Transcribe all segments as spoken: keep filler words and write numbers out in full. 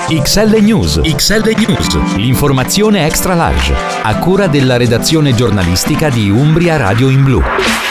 X L News. X L News. L'informazione extra large. A cura della redazione giornalistica di Umbria Radio in Blu.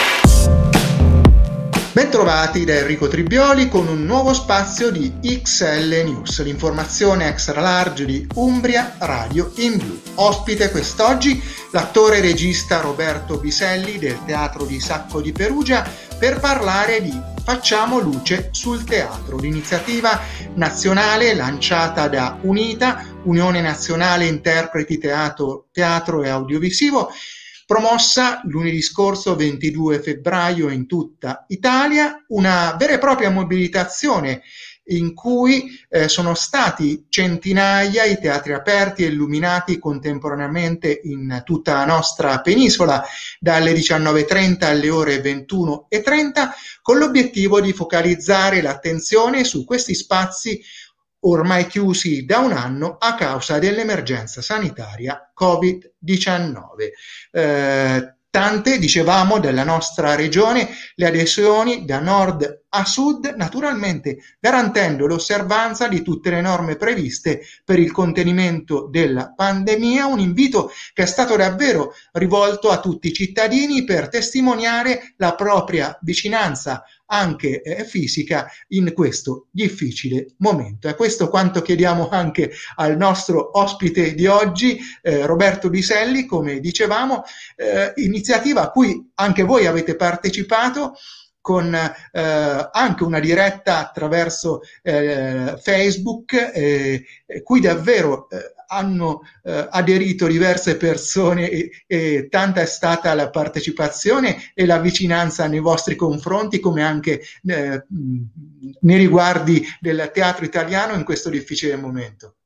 Bentrovati da Enrico Tribioli con un nuovo spazio di X L News, l'informazione extra large di Umbria Radio in Blu. Ospite quest'oggi l'attore e regista Roberto Biselli del Teatro di Sacco di Perugia per parlare di Facciamo luce sul teatro, l'iniziativa nazionale lanciata da UNITA, Unione Nazionale Interpreti Teatro, Teatro e Audiovisivo, promossa lunedì scorso ventidue febbraio in tutta Italia, una vera e propria mobilitazione in cui eh, sono stati centinaia i teatri aperti e illuminati contemporaneamente in tutta la nostra penisola dalle diciannove e trenta alle ore ventuno e trenta con l'obiettivo di focalizzare l'attenzione su questi spazi ormai chiusi da un anno a causa dell'emergenza sanitaria covid diciannove. Eh, tante, dicevamo, della nostra regione le adesioni da nord a sud, naturalmente garantendo l'osservanza di tutte le norme previste per il contenimento della pandemia, un invito che è stato davvero rivolto a tutti i cittadini per testimoniare la propria vicinanza anche eh, fisica in questo difficile momento. E questo quanto chiediamo anche al nostro ospite di oggi, eh, Roberto Biselli, come dicevamo, eh, iniziativa a cui anche voi avete partecipato con eh, anche una diretta attraverso eh, Facebook, eh, cui davvero eh, hanno eh, aderito diverse persone e, e tanta è stata la partecipazione e la vicinanza nei vostri confronti, come anche eh, nei riguardi del teatro italiano in questo difficile momento.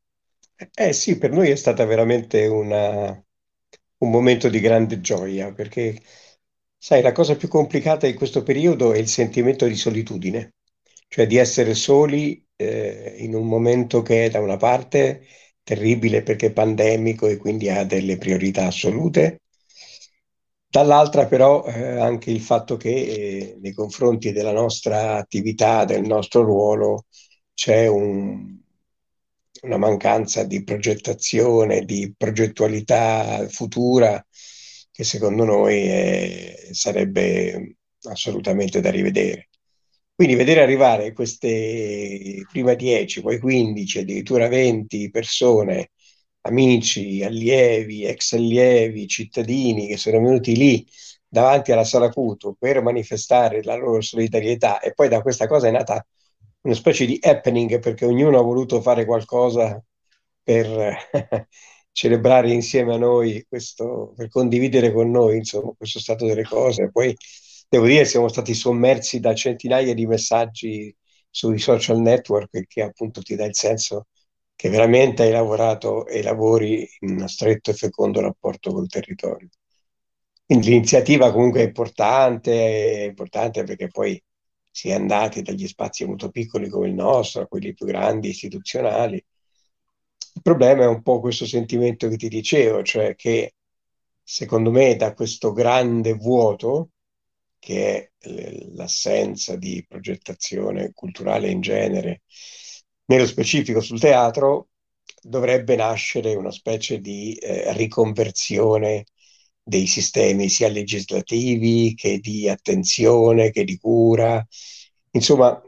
Eh sì, per noi è stata veramente una, un momento di grande gioia, perché sai, la cosa più complicata in questo periodo è il sentimento di solitudine, cioè di essere soli eh, in un momento che è da una parte terribile perché è pandemico e quindi ha delle priorità assolute, dall'altra però eh, anche il fatto che eh, nei confronti della nostra attività, del nostro ruolo, c'è un, una mancanza di progettazione, di progettualità futura che secondo noi è, sarebbe assolutamente da rivedere. Quindi vedere arrivare queste prima dieci, poi quindici, addirittura venti persone, amici, allievi, ex allievi, cittadini che sono venuti lì davanti alla Sala Cuto per manifestare la loro solidarietà, e poi da questa cosa è nata una specie di happening perché ognuno ha voluto fare qualcosa per celebrare insieme a noi questo, per condividere con noi insomma questo stato delle cose. Poi devo dire siamo stati sommersi da centinaia di messaggi sui social network che appunto ti dà il senso che veramente hai lavorato e lavori in uno stretto e fecondo rapporto col territorio. Quindi l'iniziativa comunque è importante, è importante perché poi si è andati dagli spazi molto piccoli come il nostro a quelli più grandi, istituzionali. Il problema è un po' questo sentimento che ti dicevo, cioè che secondo me da questo grande vuoto, che è l'assenza di progettazione culturale in genere, nello specifico sul teatro, dovrebbe nascere una specie di eh, riconversione dei sistemi sia legislativi che di attenzione, che di cura. Insomma,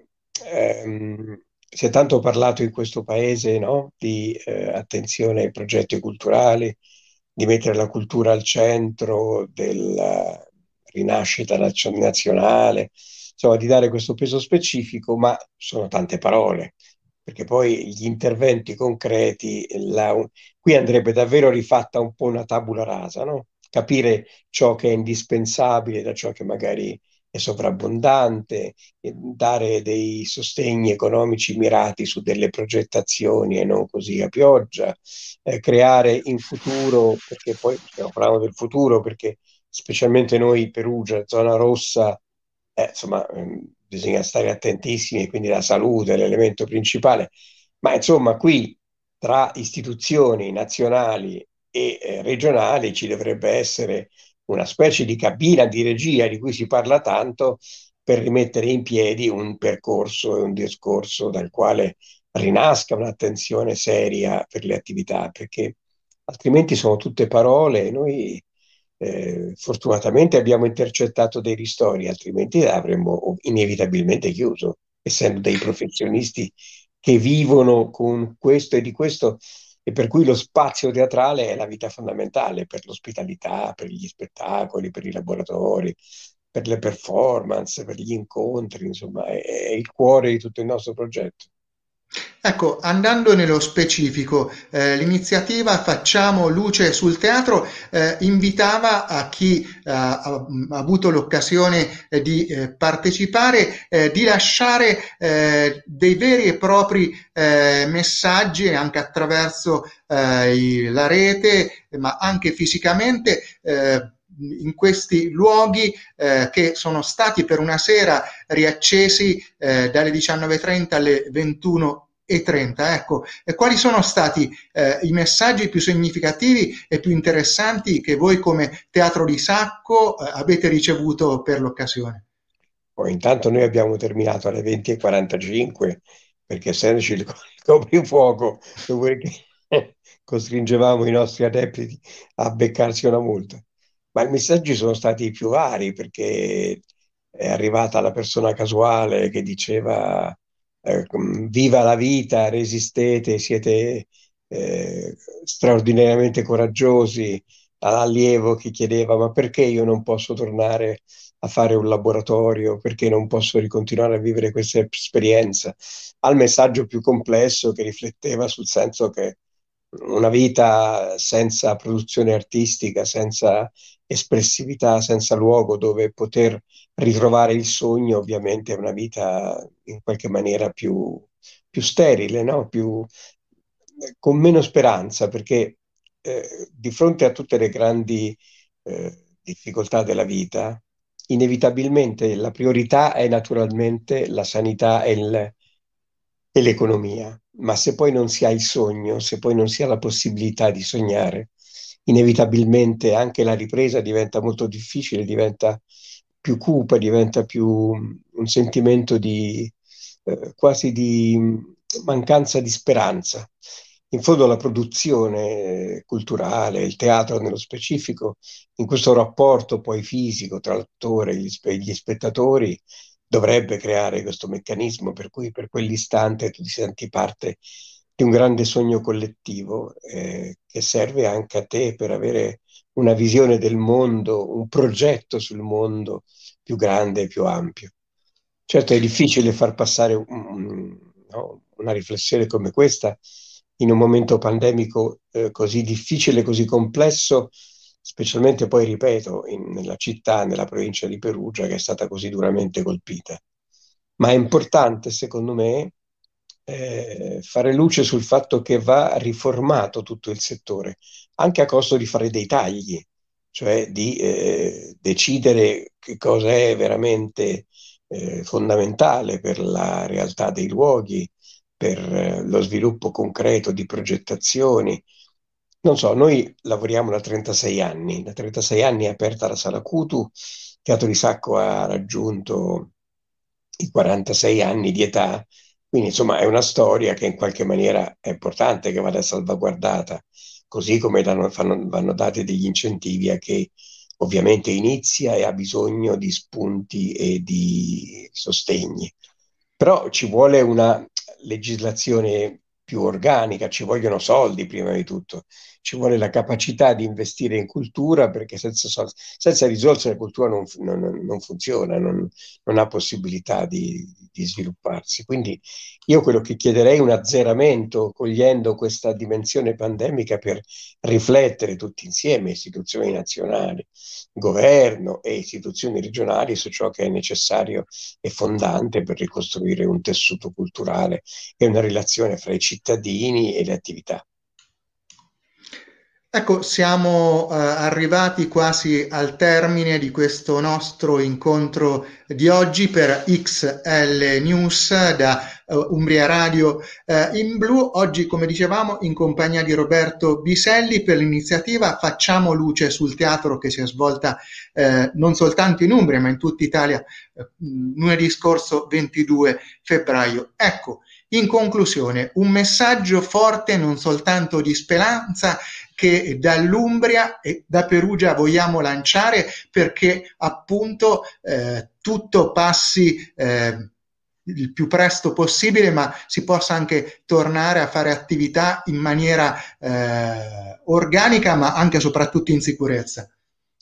ehm, si è tanto parlato in questo paese, no? Di eh, attenzione ai progetti culturali, di mettere la cultura al centro della rinascita nazionale, insomma di dare questo peso specifico, ma sono tante parole, perché poi gli interventi concreti, la, qui andrebbe davvero rifatta un po' una tabula rasa, no? Capire ciò che è indispensabile da ciò che magari è sovrabbondante, dare dei sostegni economici mirati su delle progettazioni e non così a pioggia, eh, creare in futuro, perché poi stiamo parlando del futuro, perché specialmente noi Perugia, zona rossa, eh, insomma ehm, bisogna stare attentissimi, quindi la salute è l'elemento principale, ma insomma qui tra istituzioni nazionali e eh, regionali ci dovrebbe essere una specie di cabina di regia di cui si parla tanto per rimettere in piedi un percorso e un discorso dal quale rinasca un'attenzione seria per le attività, perché altrimenti sono tutte parole e noi eh, fortunatamente abbiamo intercettato dei ristori, altrimenti avremmo inevitabilmente chiuso, essendo dei professionisti che vivono con questo e di questo, e per cui lo spazio teatrale è la vita fondamentale per l'ospitalità, per gli spettacoli, per i laboratori, per le performance, per gli incontri, insomma, è, è il cuore di tutto il nostro progetto. Ecco, andando nello specifico, eh, l'iniziativa Facciamo luce sul teatro eh, invitava a chi eh, ha, ha avuto l'occasione eh, di eh, partecipare, eh, di lasciare eh, dei veri e propri eh, messaggi anche attraverso eh, i- la rete, ma anche fisicamente. Eh, in questi luoghi eh, che sono stati per una sera riaccesi eh, dalle diciannove e trenta alle ventuno e trenta. Ecco, e quali sono stati eh, i messaggi più significativi e più interessanti che voi come Teatro di Sacco eh, avete ricevuto per l'occasione? Poi intanto noi abbiamo terminato alle venti e quarantacinque perché essendoci il, il coprifuoco, dopodiché costringevamo i nostri adepti a beccarsi una multa. Ma i messaggi sono stati più vari perché è arrivata la persona casuale che diceva eh, viva la vita, resistete, siete eh, straordinariamente coraggiosi, all'allievo che chiedeva ma perché io non posso tornare a fare un laboratorio, perché non posso ricontinuare a vivere questa esperienza, al messaggio più complesso che rifletteva sul senso che una vita senza produzione artistica, senza espressività, senza luogo dove poter ritrovare il sogno, ovviamente è una vita in qualche maniera più, più sterile, no? Più, con meno speranza, perché eh, di fronte a tutte le grandi eh, difficoltà della vita, inevitabilmente la priorità è naturalmente la sanità e il- e l'economia, ma se poi non si ha il sogno, se poi non si ha la possibilità di sognare, inevitabilmente anche la ripresa diventa molto difficile, diventa più cupa, diventa più un sentimento di eh, quasi di mancanza di speranza. In fondo la produzione culturale, il teatro nello specifico, in questo rapporto poi fisico tra l'attore e gli, spe- gli spettatori, dovrebbe creare questo meccanismo per cui per quell'istante tu ti senti parte di un grande sogno collettivo eh, che serve anche a te per avere una visione del mondo, un progetto sul mondo più grande e più ampio. Certo è difficile far passare un- no, una riflessione come questa in un momento pandemico eh, così difficile, così complesso, specialmente poi, ripeto, in- nella città, nella provincia di Perugia, che è stata così duramente colpita. Ma è importante, secondo me, eh, fare luce sul fatto che va riformato tutto il settore, anche a costo di fare dei tagli, cioè di eh, decidere che cosa è veramente eh, fondamentale per la realtà dei luoghi, per eh, lo sviluppo concreto di progettazioni. Non so, noi lavoriamo da trentasei anni, da trentasei anni è aperta la Sala Cutu, Teatro di Sacco ha raggiunto i quarantasei anni di età, quindi insomma è una storia che in qualche maniera è importante che vada salvaguardata, così come danno- fanno- vanno dati degli incentivi a che ovviamente inizia e ha bisogno di spunti e di sostegni. Però ci vuole una legislazione più organica, ci vogliono soldi prima di tutto, ci vuole la capacità di investire in cultura perché senza, sol- senza risorse la cultura non, non- non funziona, non, non ha possibilità di, di svilupparsi. Quindi io quello che chiederei è un azzeramento, cogliendo questa dimensione pandemica per riflettere tutti insieme, istituzioni nazionali, governo e istituzioni regionali, su ciò che è necessario e fondante per ricostruire un tessuto culturale e una relazione fra i cittadini e le attività. Ecco, siamo eh, arrivati quasi al termine di questo nostro incontro di oggi per X L News da eh, Umbria Radio eh, in Blu. Oggi, come dicevamo, in compagnia di Roberto Biselli per l'iniziativa Facciamo luce sul teatro che si è svolta eh, non soltanto in Umbria ma in tutta Italia eh, lunedì scorso ventidue febbraio. Ecco, In conclusione, un messaggio forte non soltanto di speranza che dall'Umbria e da Perugia vogliamo lanciare, perché appunto eh, tutto passi eh, il più presto possibile, ma si possa anche tornare a fare attività in maniera eh, organica, ma anche e soprattutto in sicurezza.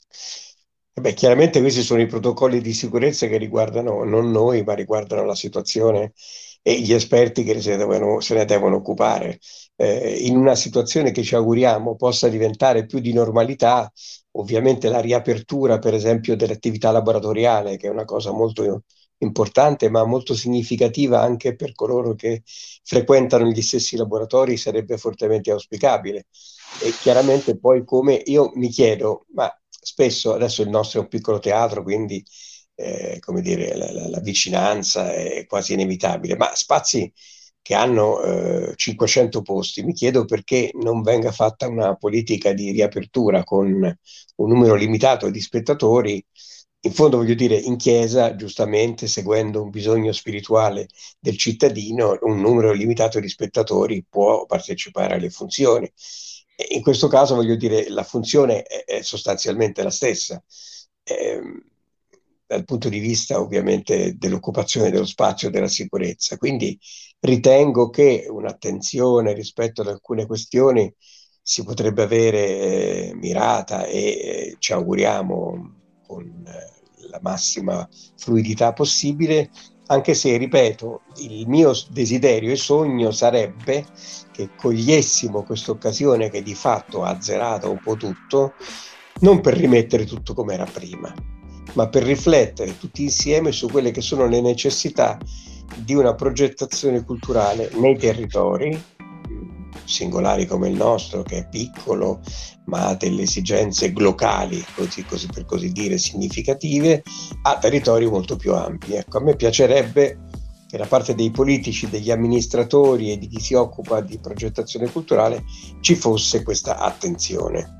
Beh, chiaramente questi sono i protocolli di sicurezza che riguardano non noi, ma riguardano la situazione e gli esperti che se, devono, se ne devono occupare. Eh, in una situazione che ci auguriamo possa diventare più di normalità, ovviamente la riapertura, per esempio, dell'attività laboratoriale, che è una cosa molto importante, ma molto significativa anche per coloro che frequentano gli stessi laboratori, sarebbe fortemente auspicabile. E chiaramente poi, come io mi chiedo, ma spesso adesso il nostro è un piccolo teatro, quindi eh, come dire, la, la, la vicinanza è quasi inevitabile, ma spazi che hanno eh, cinquecento posti, mi chiedo perché non venga fatta una politica di riapertura con un numero limitato di spettatori. In fondo, voglio dire, in chiesa, giustamente, seguendo un bisogno spirituale del cittadino, un numero limitato di spettatori può partecipare alle funzioni. In questo caso, voglio dire, la funzione è, è sostanzialmente la stessa, eh, dal punto di vista ovviamente dell'occupazione dello spazio e della sicurezza. Quindi ritengo che un'attenzione rispetto ad alcune questioni si potrebbe avere eh, mirata e eh, ci auguriamo con eh, la massima fluidità possibile, anche se, ripeto, il mio desiderio e sogno sarebbe che cogliessimo questa occasione che di fatto ha azzerato un po' tutto, non per rimettere tutto come era prima, ma per riflettere tutti insieme su quelle che sono le necessità di una progettazione culturale nei territori, singolari come il nostro, che è piccolo, ma ha delle esigenze locali, così, così per così dire, significative, a territori molto più ampi. Ecco, a me piacerebbe che da parte dei politici, degli amministratori e di chi si occupa di progettazione culturale ci fosse questa attenzione.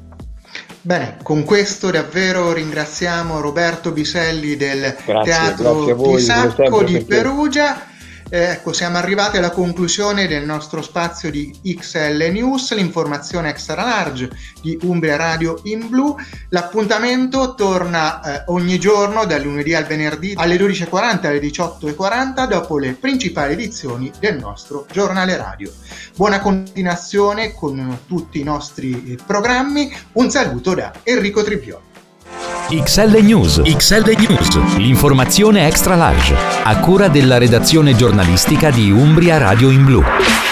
Bene, con questo davvero ringraziamo Roberto Biselli del grazie, Teatro grazie a voi, Pisacco di perché... Perugia. Eh, ecco, siamo arrivati alla conclusione del nostro spazio di X L News, l'informazione extra large di Umbria Radio in Blu. L'appuntamento torna eh, ogni giorno dal lunedì al venerdì alle dodici e quaranta alle diciotto e quaranta dopo le principali edizioni del nostro giornale radio. Buona continuazione con tutti i nostri eh, programmi. Un saluto da Enrico Tribbioli. X L News. X L News, l'informazione extra large, a cura della redazione giornalistica di Umbria Radio in Blu.